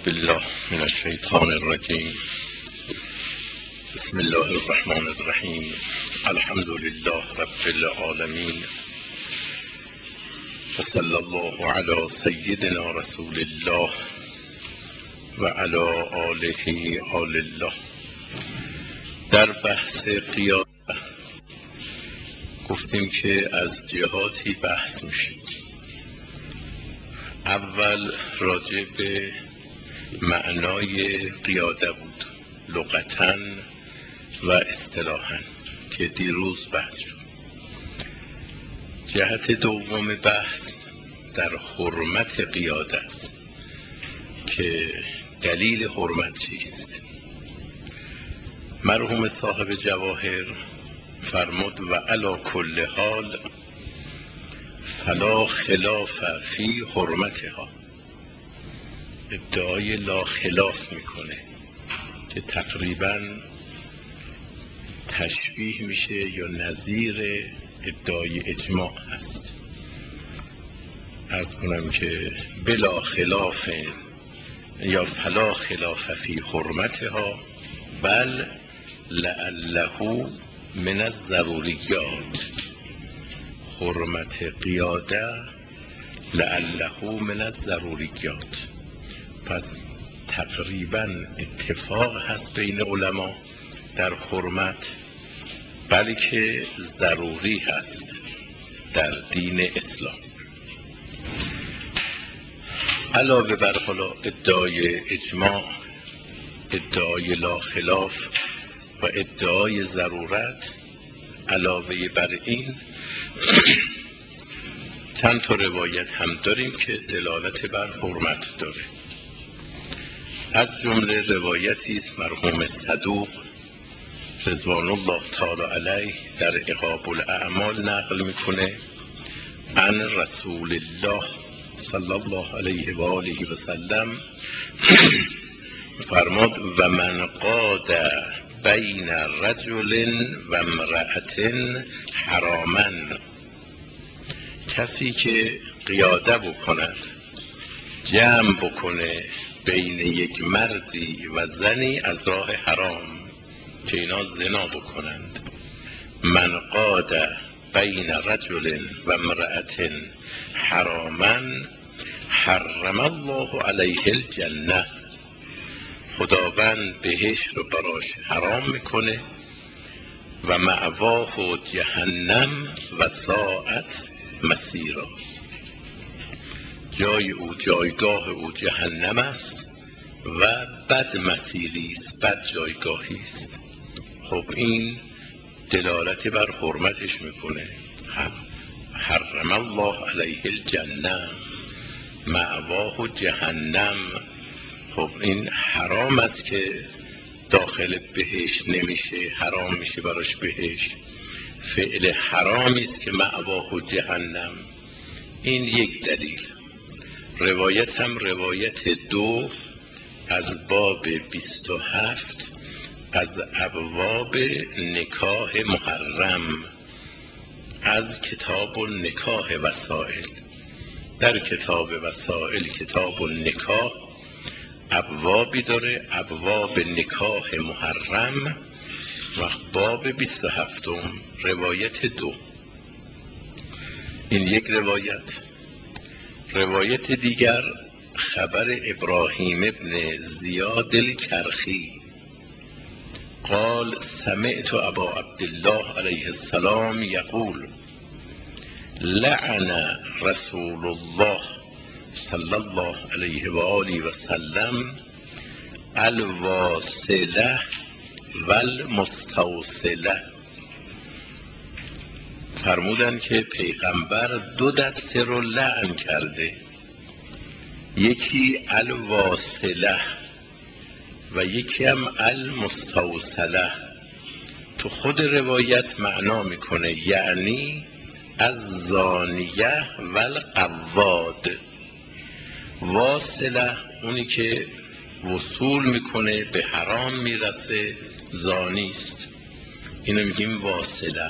بالله من الشیطان الرجیم. بسم الله الرحمن الرحیم. الحمد لله رب العالمین و صلی الله علی سیدنا رسول الله و علی آله آل الله. در بحث قیادت گفتیم که از جهاتی بحث میشه. اول راجع به معنای قیاده بود، لغتاً و اصطلاحاً، که دیروز بحث شد. جهت دوم بحث در حرمت قیاده است که دلیل حرمت چیست. مرحوم صاحب جواهر فرمود و علی کل حال فلا خلاف فی حرمتها. ادعای لا خلاف میکنه که تقریبا تشبیه میشه یا نظیر ادعای اجماع هست. عرض کنم که بلا خلاف یا فلا خلاف فی حرمتها بل لعله من الضروریات. حرمت قیاده لعله من الضروریات. پس تقریبا اتفاق هست بین علما در حرمت، بلکه ضروری هست در دین اسلام. علاوه بر حالا ادعای اجماع، ادعای لا خلاف و ادعای ضرورت، علاوه بر این چند تا روایت هم داریم که دلالت بر حرمت داره. از جمله روایتی است مرحوم صدوق رضوان الله تعالی علیه در عقاب الاعمال نقل میکنه عن رسول الله صلی الله علیه و آله و سلم فرمود و من قاد بین رجل و امرأة حراما. کسی که قیاده بکند، جمع بکنه بین یک مردی و زنی از راه حرام که اینا زنا بکنند. من قاد بین رجل و امرأة حراما حرم الله علیه الجنه. خداوند بهشت رو براش حرام میکنه و مأواه جهنم و ساعت مسیرا. جای او، جایگاه او جهنم است و بد مسیری است، بد جایگاهی است. خب این دلالت بر حرمتش میکنه. حرم الله علیه الجنه، مأواه جهنم. خب این حرام است که داخل بهشت نمیشه، حرام میشه براش بهشت. فعل حرامی است که مأواه جهنم. این یک دلیل. روایت هم روایت 2 از باب 27 از ابواب نکاح محرم از کتاب النکاح وسائل. در کتاب وسائل کتاب النکاح ابوابی داره، ابواب نکاح محرم و باب 27 روایت 2. این یک روایت. روایت دیگر خبر ابراهیم ابن زیاد الکرخی قال سمعت ابا عبدالله علیه السلام یقول لعن رسول الله صلی الله علیه و آله و سلم الواصله و المستوصله. فرمودن که پیغمبر 2 دسته رو لعن کرده، یکی الواصله و یکی هم المستوصله. تو خود روایت معنا میکنه یعنی از زانیه و القواد. واصله اونی که وصول میکنه به حرام میرسه، زانیست، اینو میگیم واصله.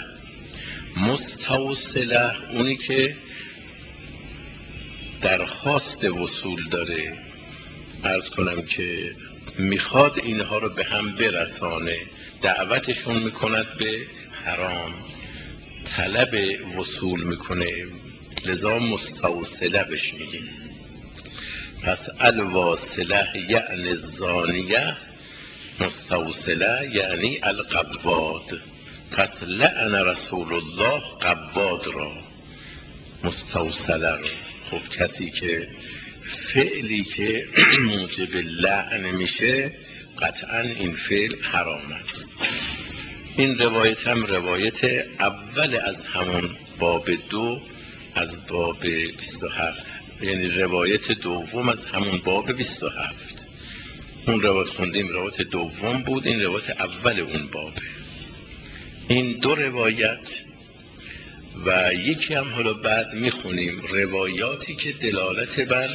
مستوصله اونی که درخواست وصول داره، عرض کنم که میخواد اینها رو به هم برسانه، دعوتشون میکند به حرام، طلب وصول میکنه، لذا مستوصله بش میگیم. پس الواصله یعنی الزانیه، مستوصله یعنی القواد. پس لعن رسول الله قواد را، مستوصله را. خب کسی که فعلی که موجب لعن میشه قطعا این فعل حرام است. این روایت هم روایت اول از همون باب 2 از باب 27، یعنی روایت دوم از همون باب 27. اون روایت خوندیم روایت دوم بود، این روایت اول اون بابه. این دو روایت و یکی هم حالا بعد میخونیم روایاتی که دلالت بر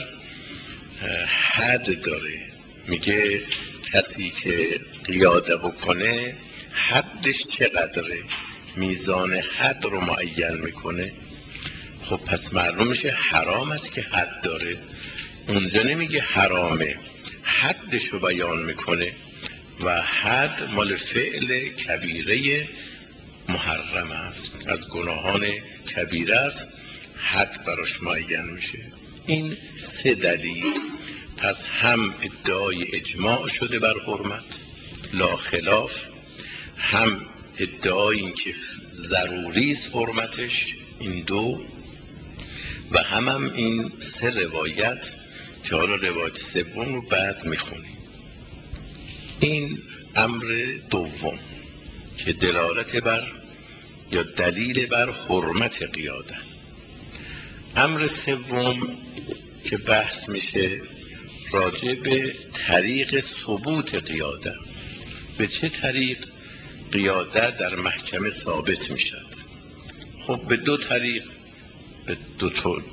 حد داره. میگه کسی که قیاده بکنه حدش چقدره، میزان حد رو معین میکنه. خب پس معلوم میشه حرام است که حد داره. اونجا نمیگه حرامه، حدش رو بیان میکنه و حد مال فعل کبیره محرم است، از گناهان کبیره است، حد براش معین میشه. این سه دلیل. پس هم ادعای اجماع شده بر حرمت لا خلاف، هم ادعای این که ضروری است حرمتش، این دو، و هم این سه روایت که حالا روایت سوم رو بعد میخونیم. این امر دوم که دلالت بر یا دلیل بر حرمت قیاده. امر سوم که بحث میشه راجع به طریق ثبوت قیاده. به چه طریق قیاده در محکمه ثابت میشد؟ خب به دو طریق، به دو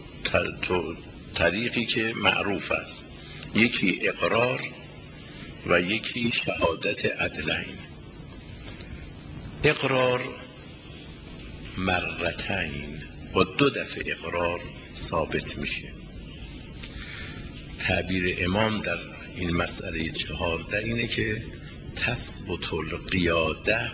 طریقی که معروف است، یکی اقرار و یکی شهادت عدلین. اقرار مرتين، با دو دفعه اقرار ثابت میشه. تعبیر امام در این مسئله 14 اینه که تثبت القیاده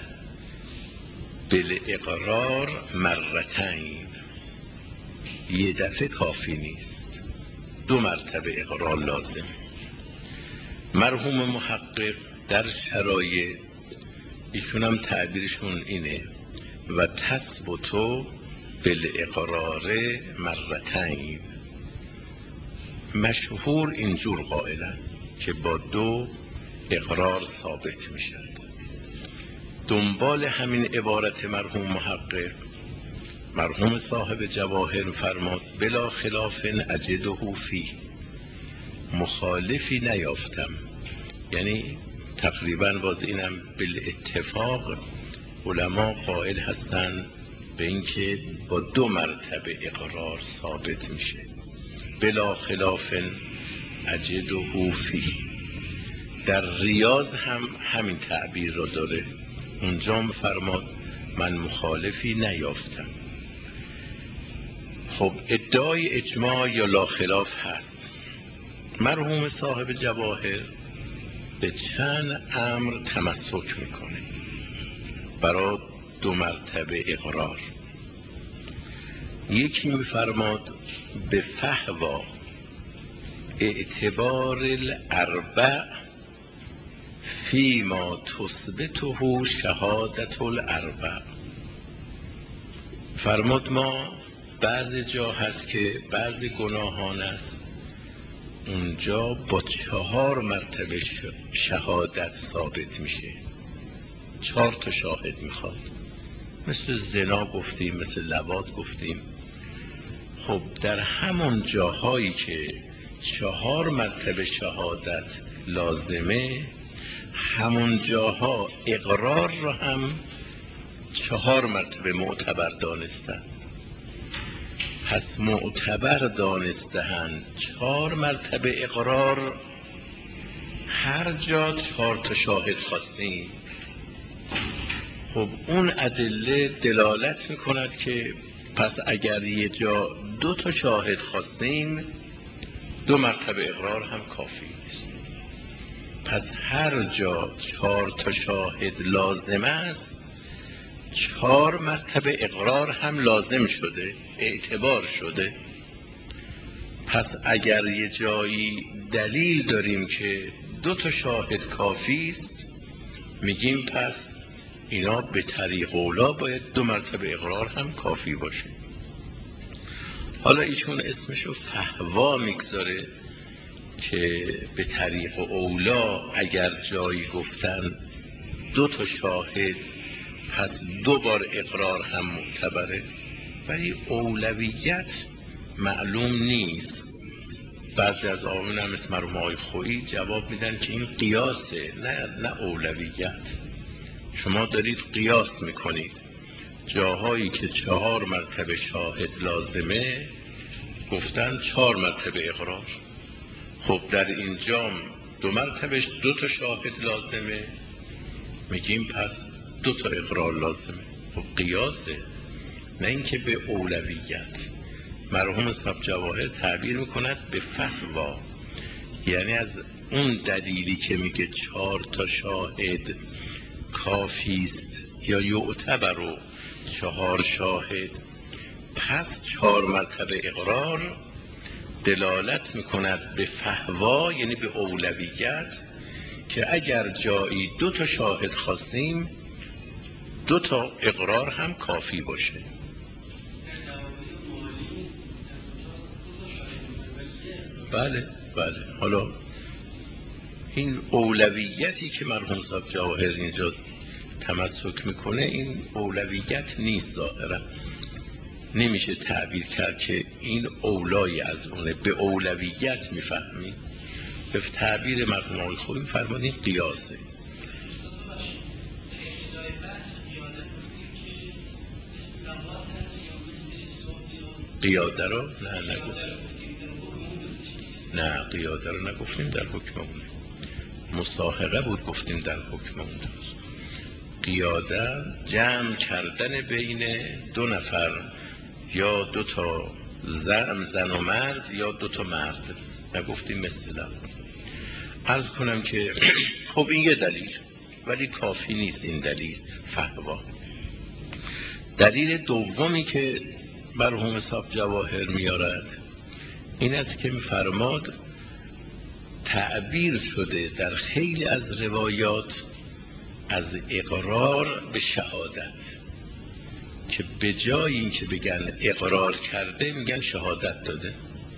بالاقرار مرتين، یه دفعه کافی نیست، دو مرتبه اقرار لازم. مرحوم محقق در شرایط ایشون هم تعبیرشون اینه و تثبت بالاقرار مرتين، مشهور اینجور قائلن که با دو اقرار ثابت میشد. دنبال همین عبارت مرحوم محقق مرحوم صاحب جواهر فرماد بلا خلاف اجده فیه، مخالفی نیافتم. یعنی تقریبا باز اینم بالاتفاق علما قائل هستن به اینکه با دو مرتبه اقرار ثابت میشه. بلا خلاف اجده فیه. در ریاض هم همین تعبیر رو داره، اونجا فرماد من مخالفی نیافتم. خب ادعای اجماع یا لا خلاف هست. مرحوم صاحب جواهر به چند امر تمسک میکنه برای دو مرتبه اقرار. یکی میفرماد به فحوا اعتبار الاربع فیما تثبته شهادت الاربع. فرمود ما بعضی جا هست که بعضی گناهان است اونجا با 4 مرتبه شهادت ثابت میشه، 4 تا شاهد میخواد. مثل زنا گفتیم، مثل لواط گفتیم. خب در همون جاهایی که 4 مرتبه شهادت لازمه، همون جاها اقرار رو هم 4 مرتبه معتبر دانستن. پس معتبر دانسته‌اند 4 مرتبه اقرار، هر جا 4 تا شاهد خواستیم. خب اون ادله دلالت میکند که پس اگر یه جا 2 تا شاهد خواستیم 2 مرتبه اقرار هم کافی است. پس هر جا 4 تا شاهد لازم است 4 مرتبه اقرار هم لازم شده، اعتبار شده. پس اگر یه جایی دلیل داریم که 2 تا شاهد کافی است، میگیم پس اینا به طریق اولا باید 2 مرتبه اقرار هم کافی باشه. حالا ایشون اسمشو فهوا میگذاره که به طریق اولا اگر جایی گفتن 2 تا شاهد پس 2 بار اقرار هم معتبره، ولی اولویت معلوم نیست. بعضی از آقایون هم مثل مرحوم آقای خویی جواب میدن که این قیاسه، نه اولویت. شما دارید قیاس میکنید جاهایی که 4 مرتبه شاهد لازمه گفتن 4 مرتبه اقرار. خب در اینجا 2 مرتبه 2 تا شاهد لازمه، میگیم پس 2 تا اقرار لازمه. خب قیاسه، نه اینکه به اولویت. مرحوم صاحب جواهر تعبیر میکند به فهوا، یعنی از اون دلیلی که میگه 4 تا شاهد کافی است یا یعتبر و 4 شاهد پس 4 مرتبه اقرار دلالت میکند به فهوا، یعنی به اولویت، که اگر جایی 2 تا شاهد خواستیم 2 تا اقرار هم کافی باشه. بله. حالا این اولویتی که مرحوم صاحب جواهر اینجا تمسک میکنه این اولویت نیست. ظاهرا نمیشه تعبیر کرد که این اولای از اونه، به اولویت میفهمیم. به تعبیر مرحوم آقای خویی میفرمایید قیاسه. قیاده رو نه قیاده رو نگفتیم در حکم اونه، مصاحقه بود گفتیم در حکم اون. قیاده جمع کردن بین 2 نفر، یا 2 تا زن و مرد یا 2 تا مرد، نگفتیم مثلا. عرض کنم که خب این یه دلیل، ولی کافی نیست این دلیل فهوا. دلیل دومی که مرحوم صاحب جواهر میارد این است که میفرماد تعبیر شده در خیلی از روایات از اقرار به شهادت، که به جای این که بگن اقرار کرده میگن شهادت داده.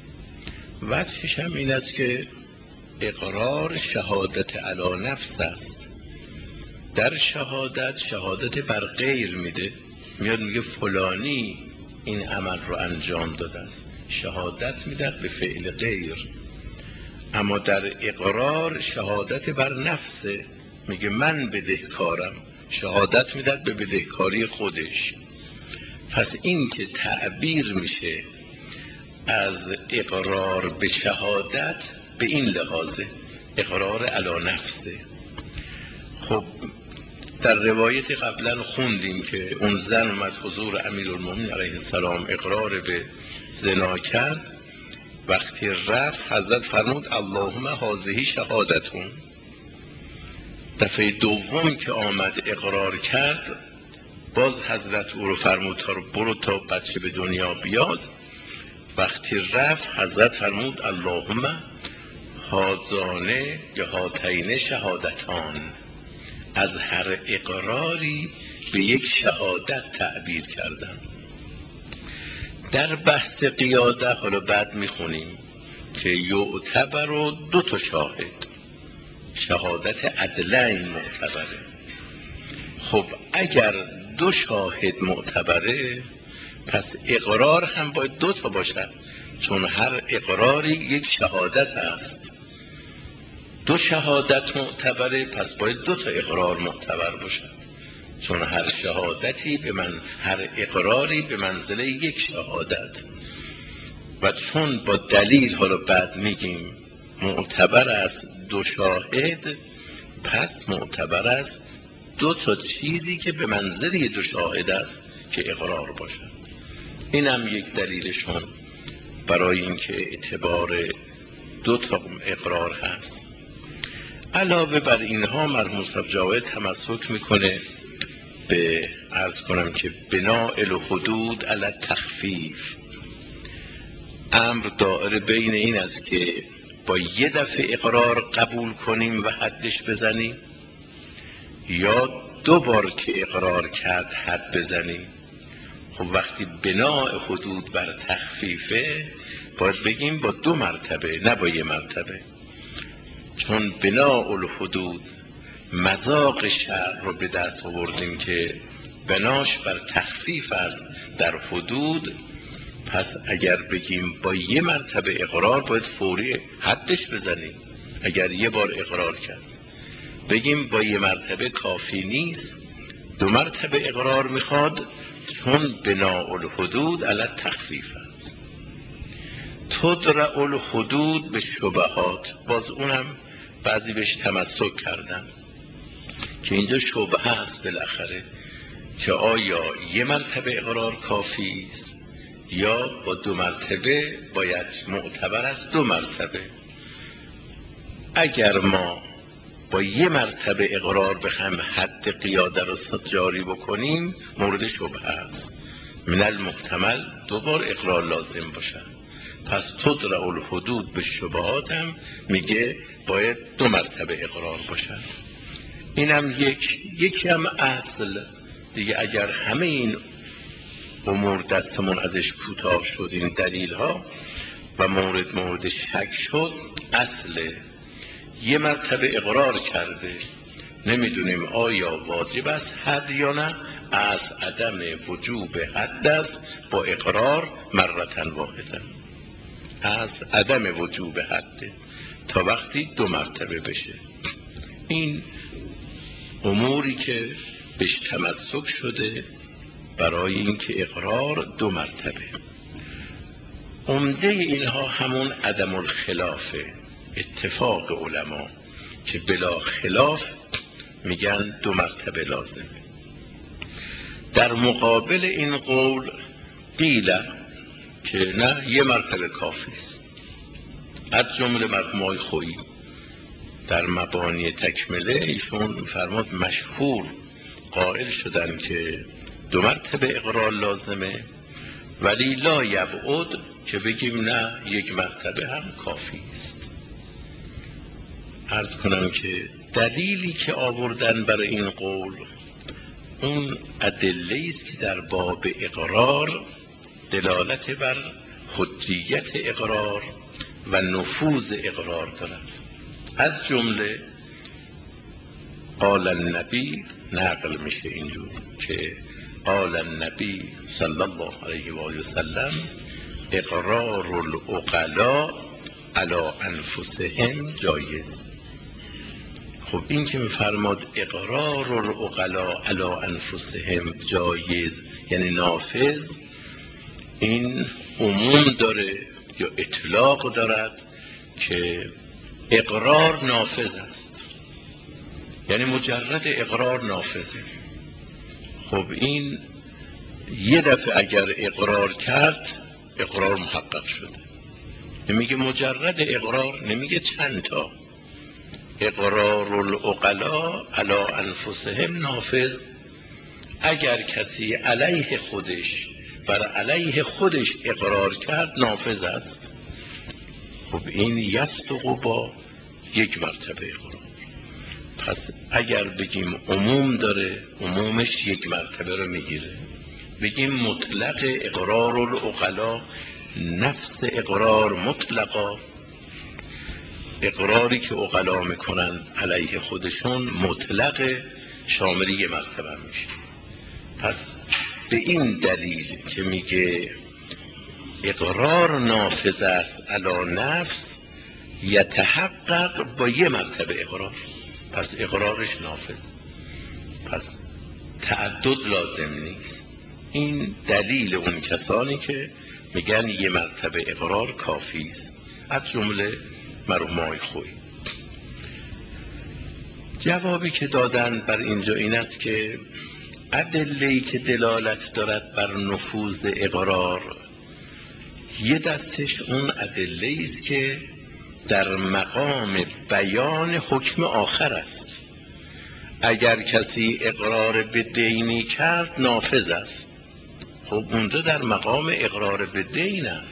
وجهش هم این است که اقرار شهادت علی نفس است. در شهادت بر غیر میده، میاد میگه فلانی این عمل رو انجام داده است، شهادت میده به فعل غیر. اما در اقرار شهادت بر نفسه، میگه من بدهکارم، شهادت میداد به بدهکاری خودش. پس این که تعبیر میشه از اقرار به شهادت به این لحاظه، اقرار علی نفسه. خب در روایت قبلا خوندیم که اون زن اومد حضور امیرالمومنین علیه السلام اقرار به زنا کرد. وقتی رفت حضرت فرمود اللهم هذه شهادتون. دفعه دوم که آمد اقرار کرد باز حضرت او رو فرمود برو تا بچه به دنیا بیاد. وقتی رفت حضرت فرمود اللهم هذانه یا هاتین شهادتان. از هر اقراری به یک شهادت تعبیر کردن. در بحث قیاده حالا بعد میخونیم که یعتبر و 2 تا شاهد، شهادت عدلین معتبره. خب اگر 2 شاهد معتبره پس اقرار هم باید 2 تا باشد، چون هر اقراری یک شهادت است. 2 شهادت معتبره پس باید 2 تا اقرار معتبر باشد، چون هر شهادتی هر اقراری به منزله یک شهادت. و چون با دلیل حالا بعد میگیم معتبر است 2 شاهد، پس معتبر است 2 تا چیزی که به منزله 2 شاهد است که اقرار باشد. این هم یک دلیلشون برای اینکه اعتبار 2 تا اقرار هست. علاوه بر اینها مرحوم صاحب جاوید تمسک میکنه به عرض کنم که بناء الحدود علی التخفیف. امر دائر بین این است که با یه دفعه اقرار قبول کنیم و حدش بزنیم، یا 2 بار که اقرار کرد حد بزنیم. خب وقتی بناء حدود بر تخفیفه باید بگیم با 2 مرتبه نه با 1 مرتبه، چون بناء الحدود مذاق شرع رو به دست آوردیم که بناش بر تخفیف است در حدود. پس اگر بگیم با 1 مرتبه اقرار باید فوری حدش بزنیم. اگر 1 بار اقرار کرد بگیم با 1 مرتبه کافی نیست، 2 مرتبه اقرار میخواد، چون بناء الحدود علی التخفیف است. تدرع الحدود به شبهات، باز اونم بعضی بهش تمسک کردن که اینجا شبهه است بالاخره که آیا 1 مرتبه اقرار کافی است یا با 2 مرتبه باید معتبر است 2 مرتبه. اگر ما با 1 مرتبه اقرار بخوایم حد قیاده رو جاری بکنیم مورد شبهه است. من المحتمل 2 بار اقرار لازم باشد. پس تدرع الحدود به شبهات هم میگه باید 2 مرتبه اقرار باشد. اینم یکی هم اصل دیگه. اگر همه این امور دستمون ازش کوتاه شد، این دلیل ها، و مورد شک شد، اصل 1 مرتبه اقرار کرده، نمیدونیم آیا واجب است حد یا نه. از عدم وجوب حد است با اقرار مرتن واحده، از عدم وجوب حد تا وقتی 2 مرتبه بشه. این اموری که بهش تمسک شده برای اینکه اقرار 2 مرتبه. عمده اینها همون عدم الخلافه، اتفاق علما که بلا خلاف میگن 2 مرتبه لازمه. در مقابل این قول قیل که نه 1 مرتبه کافی است. از جمله مرحوم خویی در مبانی تکمله ایشون فرمود مشهور قائل شدن که 2 مرتبه اقرار لازمه، ولی لا یبعد که بگیم نه 1 مرتبه هم کافی است. عرض کنم که دلیلی که آوردن برای این قول اون ادله است که در باب اقرار دلالت بر حجیت اقرار و نفوذ اقرار دارد. از جمله قال النبی، نقل میشه اینجور که قال النبی صلی الله علیه و آله و سلم اقرار العقلاء علی انفسهم جایز. خب این که میفرماد اقرار العقلاء علی انفسهم جایز یعنی نافذ، این عموم داره یا اطلاق دارد که اقرار نافذ است، یعنی مجرد اقرار نافذه. خب این 1 دفعه اگر اقرار کرد اقرار محقق شده. نمیگه مجرد اقرار، نمیگه چند تا. اقرار العقلاء علی انفسهم نافذ. اگر کسی علیه خودش بر علیه خودش اقرار کرد نافذ است. خب این یصدق با 1 مرتبه اقرار. پس اگر بگیم عموم داره، عمومش 1 مرتبه رو میگیره. بگیم مطلق اقرار العقلاء، نفس اقرار مطلقا، اقراری که عقلا میکنن علیه خودشون مطلق شامل 1 مرتبه میشه. پس به این دلیل که میگه اقرار نافذ است علی نفس یتحقق با 1 مرتبه اقرار، پس اقرارش نافذ، پس تعدد لازم نیست. این دلیل اون کسانی که میگن 1 مرتبه اقرار کافی است، از جمله مرحوم خویی. جوابی که دادن بر اینجا این است که ادله‌ای که دلالت دارد بر نفوذ اقرار، یه دستش اون ادله است که در مقام بیان حکم آخر است. اگر کسی اقرار به دینی کرد نافذ است. خب اونجا در مقام اقرار به دین است.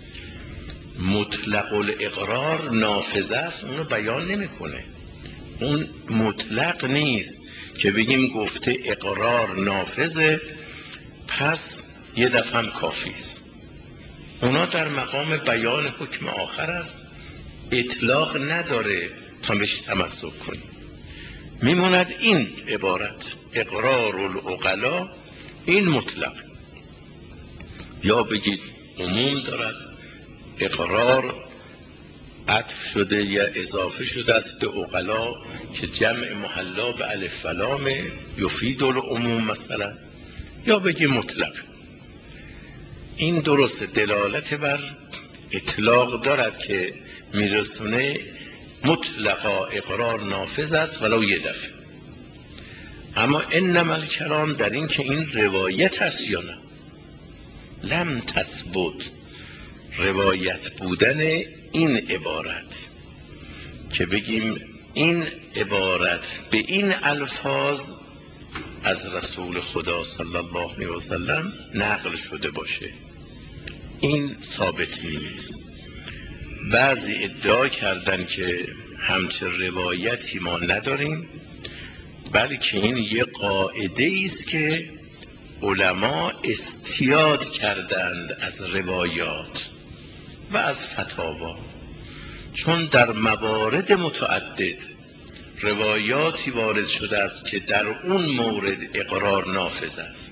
مطلق الاقرار نافذ است، اونو بیان نمیکنه. اون مطلق نیست که بگیم گفته اقرار نافذه پس یه دفعه هم کافی است. اونا در مقام بیان حکم آخر است، اطلاق نداره تا بهش تمسک کنیم. میموند این عبارت اقرار العقلا، این مطلق. یا بگید عموم دارد، اقرار عطف شده یا اضافه شده است به عقلا که جمع محلا به الف و لام یفید العموم مثلا، یا بگید مطلق. این درست دلالت بر اطلاق دارد که میرسونه مطلقا اقرار نافذ است ولو یه دفعه. اما انما الکلام در این که این روایت است یا نه. لم تثبت روایت بودن این عبارت که بگیم این عبارت به این الفاظ از رسول خدا صلی الله علیه و سلم نقل شده باشه، این ثابت نیست. بعضی ادعا کردن که همچه روایتی ما نداریم، بلکه این یه قاعده است که علما استیاد کردند از روایات و از فتاوا، چون در موارد متعدد روایاتی وارد شده است که در اون مورد اقرار نافذ است.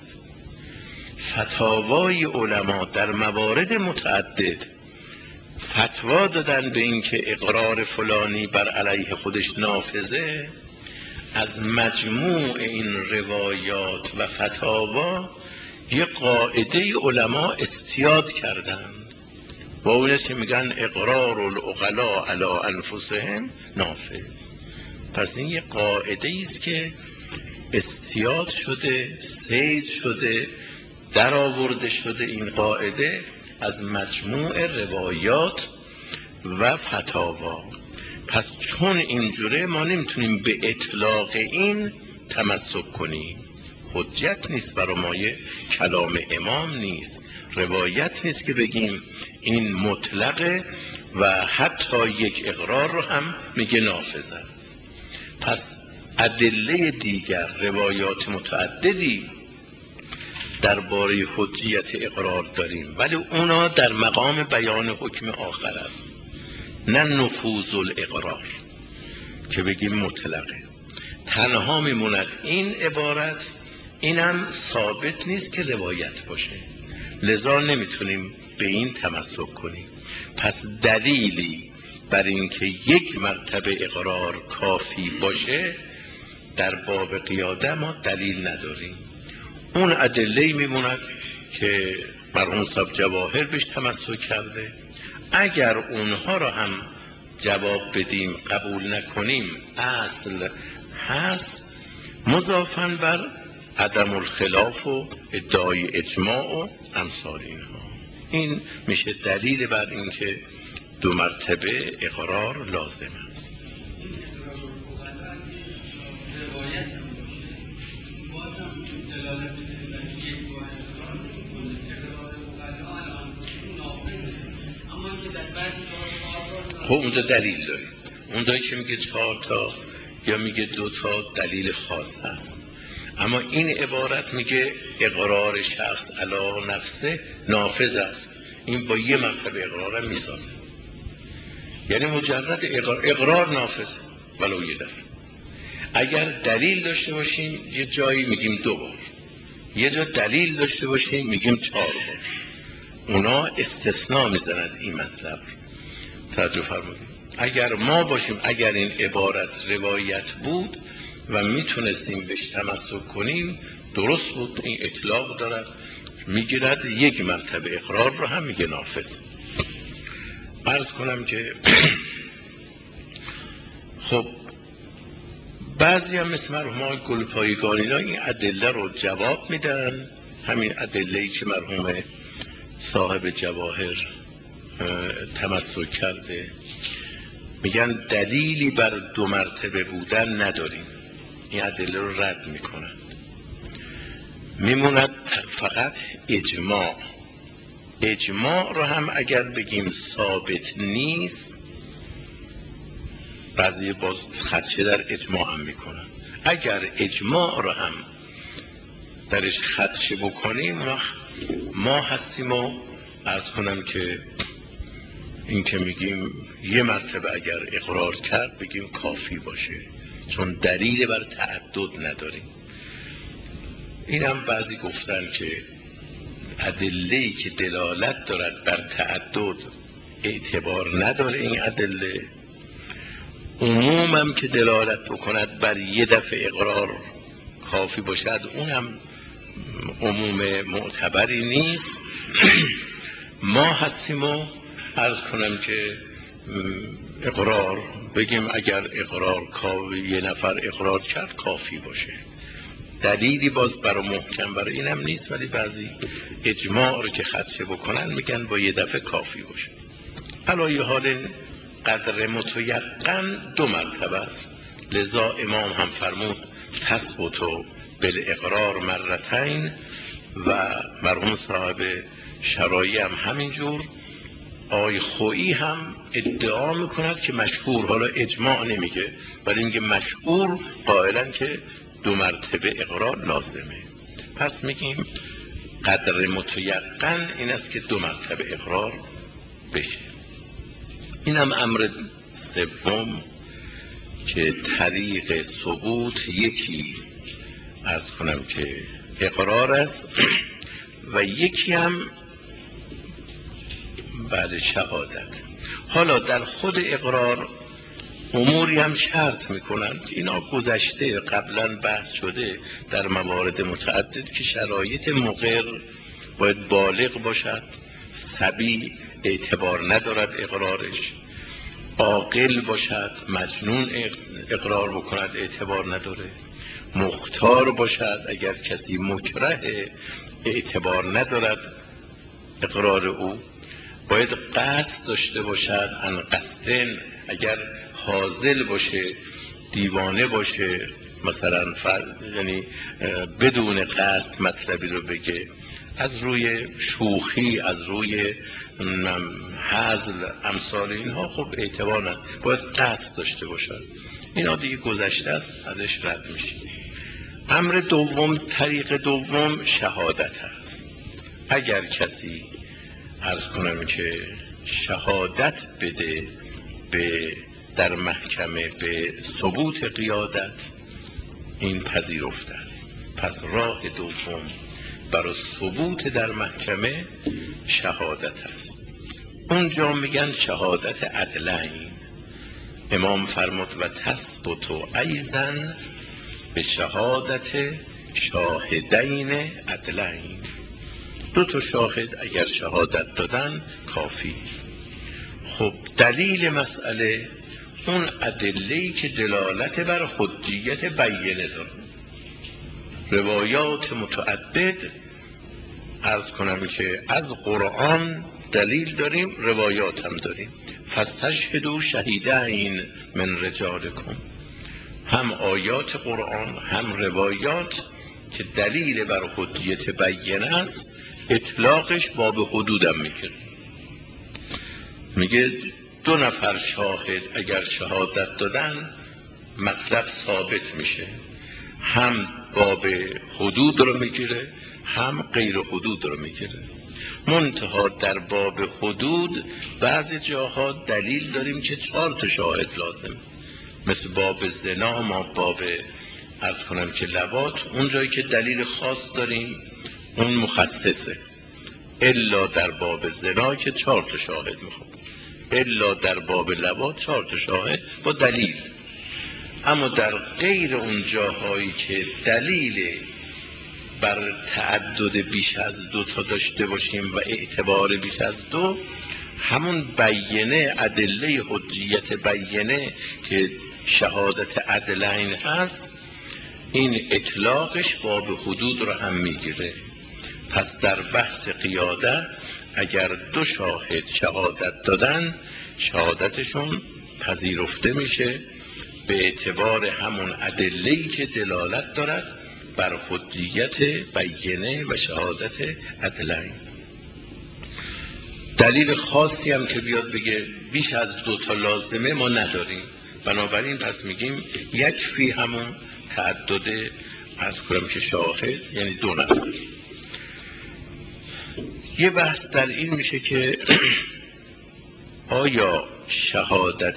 فتاوای علما در موارد متعدد فتوا دادن به این که اقرار فلانی بر علیه خودش نافذه. از مجموع این روایات و فتاوا یه قاعده علما استیاد کردند و اون است که میگن اقرار العقلا علی انفسهم نافذ. پس این یه قاعده است که استیاد شده، صید شده، در آورده شده این قاعده از مجموع روایات و فتاوا. پس چون اینجوره ما نمیتونیم به اطلاق این تمسک کنیم. حجت نیست برای ما، کلام امام نیست، روایت نیست که بگیم این مطلقه و حتی یک اقرار رو هم میگه نافذ است. پس ادله دیگر، روایات متعددی درباره حجیت اقرار داریم، ولی اونا در مقام بیان حکم آخر است، نه نفوذ الاقرار که بگیم مطلقه. تنها میموند این عبارت، اینم ثابت نیست که روایت باشه، لذا نمیتونیم به این تمسک کنیم. پس دلیلی بر اینکه یک مرتبه اقرار کافی باشه در باب قیاده ما دلیل نداریم. اون ادله میموند که مرحوم صاحب جواهر بهش تمسک کرده. اگر اونها را هم جواب بدیم قبول نکنیم اصل هست، مضافاً بر عدم الخلاف و ادعای اجماع و امثال اینها. این میشه دلیل بر اینکه دو مرتبه اقرار لازم است. خب اونجا دلیل داره، اونجایی که میگه 4 تا یا میگه 2 تا دلیل خاص هست. اما این عبارت میگه اقرار شخص علی نفسه نافذ است، این با یه مرتبه اقرار هم میسازه، یعنی مجرد اقرار نافذ ولو یه دفعه. اگر دلیل داشته باشیم یه جایی میگیم 2 بار، یه جا دلیل داشته باشیم میگیم 4 بار. اونا استثناء میزنند این مطلب. توجه فرمودید. اگر ما باشیم، اگر این عبارت روایت بود و میتونستیم بهش تمسک کنیم درست بود، این اطلاق دارد، میگیرد یک مرتبه اقرار رو هم میگه نافذ. عرض کنم که خب بعضی هم مثل مرحوم گلپایگانی این ادله رو جواب میدن، همین ادله‌ای که مرحوم صاحب جواهر تمسک کرده. میگن دلیلی بر دو مرتبه بودن نداریم، این ادله رو رد میکنن. میموند فقط اجماع. اجماع رو هم اگر بگیم ثابت نیست، بعضی باز خدشه در اجماع هم میکنن. اگر اجماع رو هم درش خدشه بکنیم ما هستیم و عرض کنم که این که میگیم یه مرتبه اگر اقرار کرد بگیم کافی باشه، چون دلیل بر تعدد نداریم. این هم بعضی گفتن که ادله‌ای که دلالت دارد بر تعدد اعتبار نداره. این ادله عموم هم که دلالت بکند بر یه دفعه اقرار کافی باشد، اون هم عموم معتبری نیست. ما هستیم و عرض کنم که اقرار بگیم اگر اقرار یه نفر اقرار کرد کافی باشه. دلیلی باز برای محکم برای اینم نیست، ولی بعضی اجماع رو که خدشه بکنن میگن با یه دفعه کافی باشه. علایه حال قدر متیقن دو مرتبه است، لذا امام هم فرمود تثبت بالاقرار مرتین، و مرحوم صاحب شرایع هم همینجور. آقای خویی هم ادعا میکند که مشهور، حالا اجماع نمیگه ولی میگه مشهور قائلن که دو مرتبه اقرار لازمه. پس میگیم قدر متیقن این است که دو مرتبه اقرار بشه. اینم امر سوم که طریق ثبوت یکی عرض کنم که اقرار است و یکی هم بعد شهادت. حالا در خود اقرار اموری هم شرط میکنند، اینا گذشته قبلا بحث شده در موارد متعدد که شرایط مقر باید بالغ باشد، صبی اعتبار ندارد اقرارش، عاقل باشد، مجنون اقرار بکند اعتبار نداره، مختار باشد، اگر کسی مکره اعتبار ندارد اقرار او، باید قصد داشته باشد، ان قصدن، اگر حاضل باشه، دیوانه باشه، مثلا یعنی بدون قصد مطلبی رو بگه، از روی شوخی، از روی هزل، امثال اینها خب اعتبار نداره، باید قصد داشته باشد. اینا دیگه گذشته است، ازش رد میشه. امر دوم، طریق دوم شهادت است. اگر کسی عرض کنم که شهادت بده در محکمه به ثبوت قیادت، این پذیرفته است. پس راه دوم برای ثبوت در محکمه شهادت است. اونجا میگن شهادت عدلین. امام فرمود و تثبت ایضا به شهادت شاهدین عدلین. دو تا شاهد اگر شهادت دادن کافی است. خب دلیل مسئله اون ادله‌ای که دلالت بر حجیت بیینه داره. روایات متعدد عرض کنم که از قرآن دلیل داریم، روایات هم داریم. فاستشهدوا شهیدین من رجالکم، هم آیات قرآن هم روایات که دلیل بر حجیت بیینه است، اطلاقش باب حدودم میگیره. میگه دو نفر شاهد اگر شهادت دادن مطلب ثابت میشه، هم باب حدود رو میگیره هم غیر حدود رو میگیره. منتها در باب حدود بعضی جاها دلیل داریم که 4 تا شاهد لازم، مثل باب زنا، ما باب عرض کنم که لواط، اون جایی که دلیل خاص داریم اون مخصصه. الا در باب زنا که 4 تا شاهد میخواد، الا در باب لواط 4 تا شاهد با دلیل. اما در غیر اون جاهایی که دلیل بر تعدد بیش از 2 تا داشته باشیم و اعتبار بیش از 2، همون بیینه، ادله حجیت بیینه که شهادت عدلین هست، این اطلاقش باب حدود رو هم میگیره. پس در بحث قیادت اگر 2 شاهد شهادت دادن، شهادتشون پذیرفته میشه به اعتبار همون ادله‌ای که دلالت دارد بر حجیت بینه و شهادت عدلین. دلیل خاصی هم که بیاد بگه بیش از 2 تا لازمه ما نداریم، بنابراین پس میگیم یکفی همون تعدد عرض کنم که شاهد، یعنی 2 نفر. یه بحث در این میشه که آیا شهادت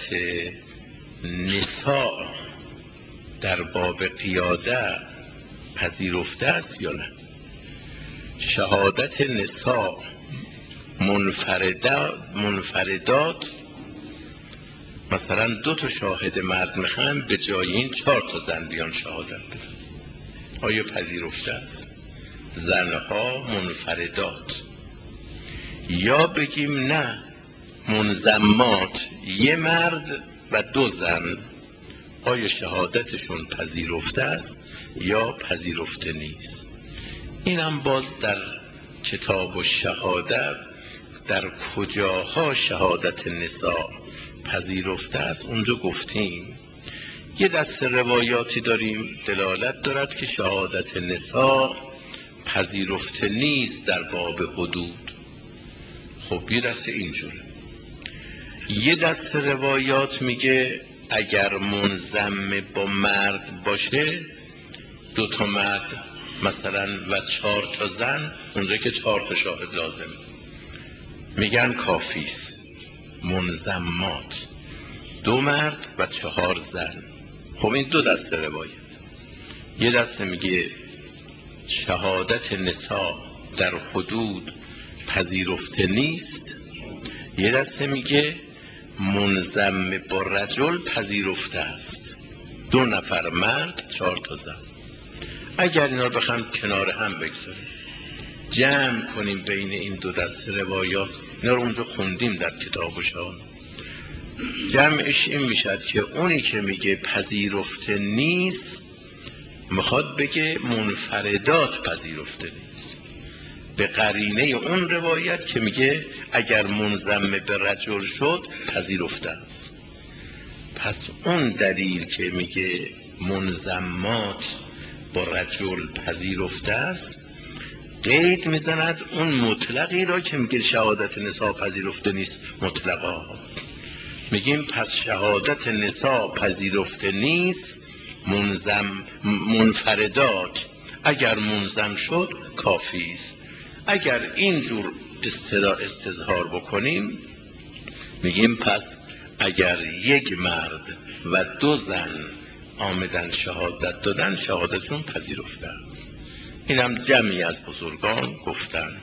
نساء در باب قیاده پذیرفته است یا نه؟ شهادت نساء منفردات مثلا 2 تا شاهد مرد میخوان به جای این 4 تا زن بیان شهادت بدن، آیا پذیرفته است؟ زنها منفردات. یا بگیم نه، منضمات 1 مرد و 2 زن، آیا شهادتشون پذیرفته است یا پذیرفته نیست؟ اینم باز در کتاب الشهاده در کجاها شهادت نساء پذیرفته است اونجا گفتیم. یه دست روایاتی داریم دلالت دارد که شهادت نساء پذیرفته نیست در باب حدود. خب یه دست اینجوره. یه دست روایات میگه اگر منضم با مرد باشه 2 تا مرد مثلا و 4 تا زن، اونجا که 4 تا شاهد لازم، میگن کافیست. منضمات 2 مرد و 4 زن. خب این 2 دست روایت. یه دست میگه شهادت نساء در حدود پذیرفته نیست، یه دست میگه منضم با رجل پذیرفته است، 2 نفر مرد 4 تا زن. اگر اینا رو بخوام کنار هم بگذاریم جمع کنیم بین این 2 دست روایات، اینا رو اونجا خوندیم در کتابشان، جمعش این میشد که اونی که میگه پذیرفته نیست میخواد بگه منفردات پذیرفته نیست، به قرینه اون روایت که میگه اگر منضم به رجل شد پذیرفته است. پس اون دلیل که میگه منضمات با رجل پذیرفته است قید میزند اون مطلقی را که میگه شهادت نساء پذیرفته نیست مطلقا. میگیم پس شهادت نساء پذیرفته نیست، منفردات اگر منضم شد کافی است. اگر اینجور استظهار بکنیم میگیم پس اگر 1 مرد و 2 زن آمدن شهادت دادن شهادتشون پذیرفته است. اینم جمعی از بزرگان گفتن.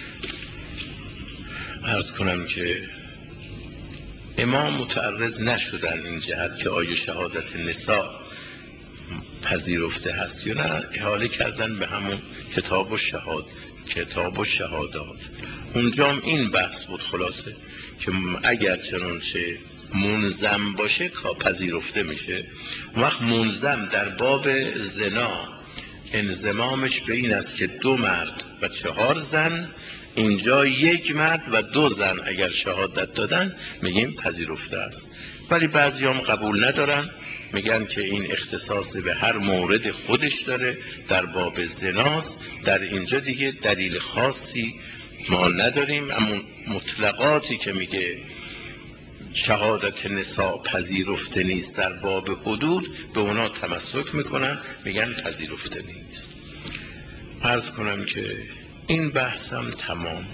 عرض کنم که امام متعرض نشدن این جهت که آیا شهادت نساء پذیرفته هست یا نه، احاله کردن به همون کتاب الشهادات. اونجا هم این بحث بود خلاصه که اگر چنانچه منضم باشه پذیرفته میشه. وقت منضم در باب زنا انضمامش به این است که 2 مرد و 4 زن، اینجا 1 مرد و 2 زن اگر شهادت دادن میگیم پذیرفته است. ولی بعضی هم قبول ندارن، میگن که این اختصاص به هر مورد خودش داره، در باب زناست، در اینجا دیگه دلیل خاصی ما نداریم. اما مطلقاتی که میگه شهادت نساء پذیرفته نیست در باب حدود به اونا تمسک میکنن، میگن پذیرفته نیست. عرض کنم که این بحثم تمام.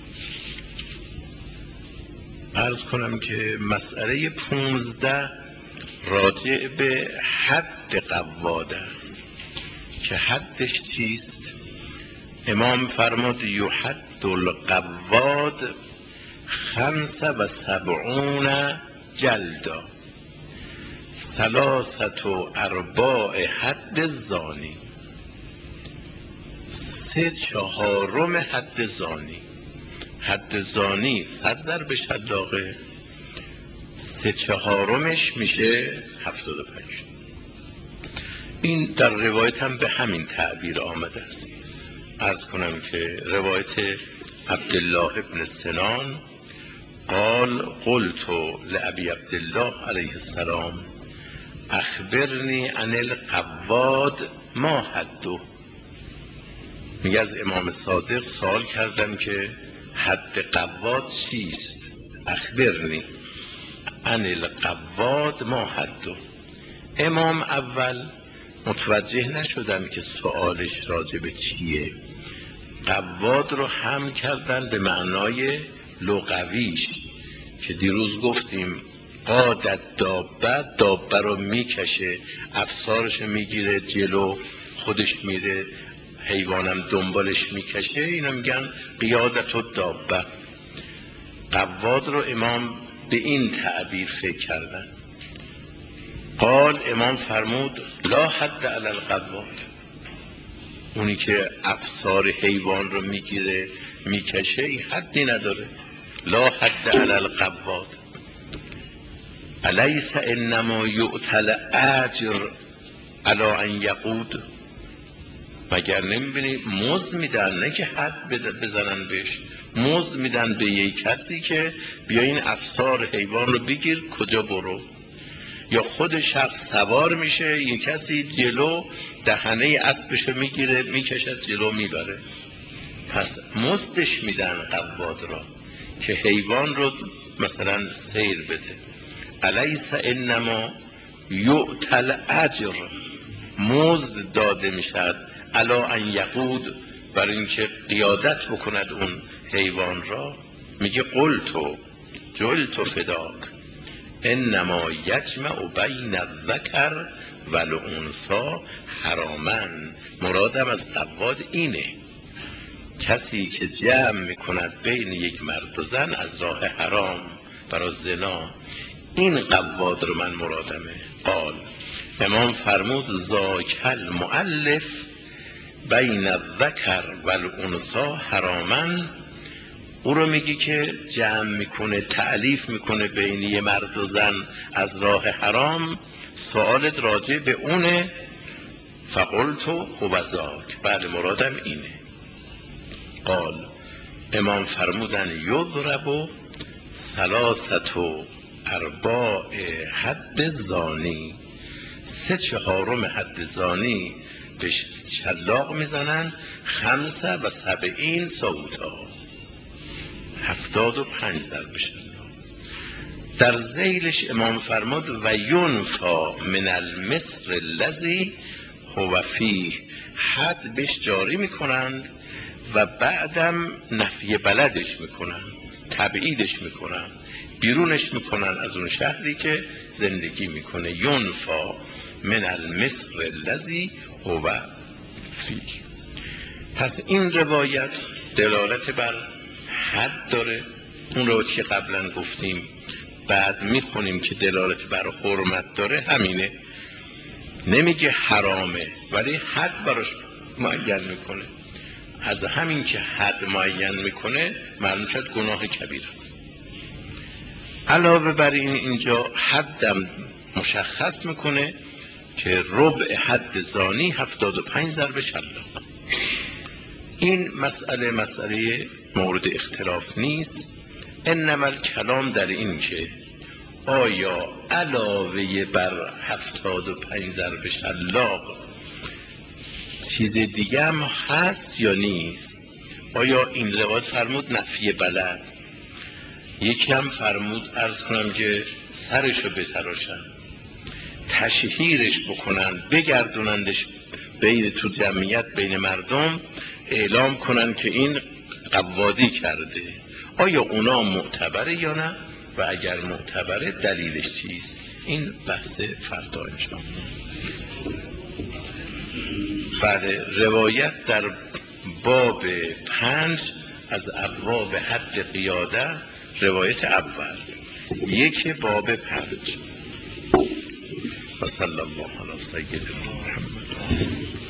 عرض کنم که مسئله 15 راجع به حد قواد است که حدش چیست. امام فرمود یحد القواد 75 جلدا 3/4 حد الزانی. 3/4 حد زانی. حد زانی 100 ضرب شلاقه، 3/4 میشه 75. این در روایت هم به همین تعبیر آمده است. عرض کنم که روایت عبدالله ابن سنان قال قلت لأبي عبدالله علیه السلام اخبرنی عن القواد ما حده. میگه از امام صادق سوال کردم که حد قواد چیست؟ اخبرنی عن القواد ما حده. امام اول متوجه نشدن که سوالش راجب چیه. قواد رو هم کردن به معنای لغویش که دیروز گفتیم قادت دابه رو میکشه، افسارش میگیره جلو، خودش میره، حیوانم دنبالش میکشه، اینا میگن قیادت الدابه. قواد رو امام به این تعبیر فکر کردن. قال امام فرمود لا حد علی القواد، اونی که افسار حیوان رو میگیره میکشه این حدی نداره. لا حد علی القواد الیس انما یؤتی الاجر علی ان یقود. مگر نمیبینی مزد میدن، نه که حد بزنن بهش، مزد میدن به یک کسی که بیا این افسار حیوان رو بگیر کجا برو. یا خود شخص سوار میشه، یک کسی جلو دهنه اسبش رو میگیره میکشد جلو میبره. پس مزدش میدن قواد را که حیوان رو مثلا سیر بده. الیس انما یؤتی الاجر، مزد داده میشد علی ان یقود، برای اینکه قیادت بکند اون حیوان را. میگه قلت جلت فداک انما یجمع بین الذکر و الانثی حراما. مرادم از قواد اینه، کسی که جمع میکند بین یک مرد و زن از راه حرام برای زنا، این قواد رو من مرادمه. قال امام فرمود ذاک المؤلف بین الذکر و الانثی حراما. او رو میگی که جمع میکنه، تألیف میکنه بین یه مرد و زن از راه حرام، سوالت راجع به اونه. فقلت هو ذاک، بله مرادم اینه. قال امام فرمودن یضرب ثلاثة ارباع حد زانی، 3/4 حد زانی به شلاق میزنن 75 صوتا، 75 ضرب شلاق. در ذیلش امام فرمود و ینفا من المصر الذی هو فیه، حد بهش جاری میکنند و بعدم نفی بلدش میکنن، تبعیدش میکنن، بیرونش میکنن از اون شهری که زندگی میکنه. ینفا من المصر الذی هو فیه. پس این روایت دلالت بر حد داره. اون روایتی که قبلا گفتیم بعد میخونیم که دلالت بر حرمت داره همینه، نمیگه حرامه ولی حد براش معین میکنه. از همین که حد معین میکنه معلوم شد گناه کبیر است. علاوه بر این اینجا حدم مشخص میکنه که ربع حد زانی 75 ضرب شلاق. این مسئله مورد اختلاف نیست. انما الکلام در این که آیا علاوه بر 75 ضرب شلاق چیز دیگه هم هست یا نیست؟ آیا این روایت فرمود نفی بلد، یکی هم فرمود عرض کنم که سرشو بتراشن، تشهیرش بکنن، بگردونندش بین تو جمعیت بین مردم، اعلام کنن که این قوادی کرده. آیا اونا معتبره یا نه؟ و اگر معتبره دلیلش چیست؟ این بحث فردا انشاءالله. بله، روایت در باب 5 از ابواب حد قیاده، روایت اول، یک باب 5. و صلی الله علی سیدنا محمد.